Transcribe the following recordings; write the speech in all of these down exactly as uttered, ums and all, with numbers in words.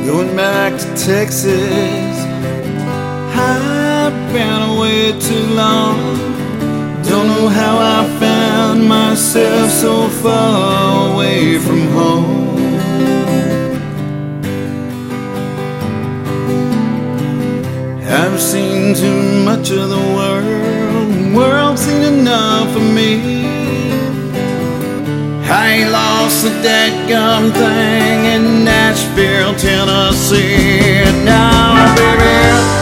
Going back to Texas, I've been away too long. Don't know how I found myself so far away from home. I've seen too much of the world, the world's seen enough of me. I ain't lost a dadgum thing in Nashville, Tennessee. Now, baby,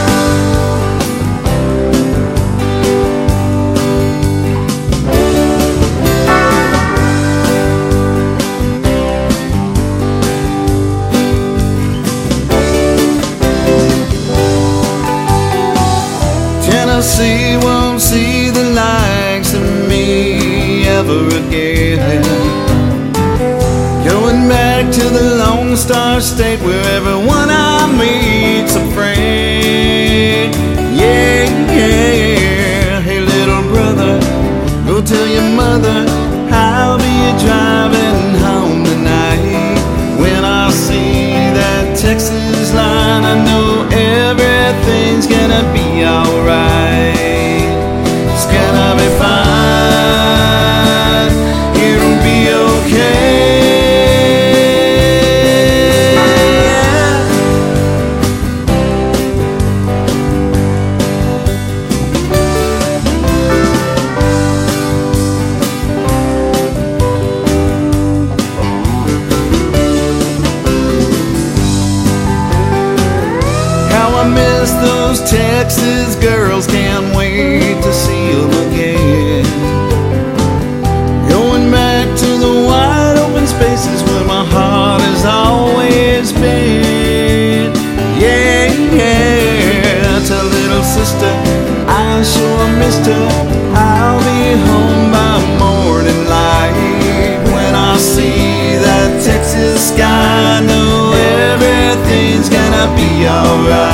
Tennessee won't see the likes of me ever again. Going back to the Lone Star State where everyone I meet's a friend. Yeah, yeah. Hey, little brother, go tell your mother I'll be driving home tonight. When I see that Texas line, I know everything's gonna be alright. It's gonna be fine. It'll be okay. I miss those Texas girls, can't wait to see them again. Going back to the wide open spaces where my heart has always been. Yeah, yeah. Tell little sister I sure missed her. I'll be home by morning light. When I see that Texas sky, I know everything's gonna be alright.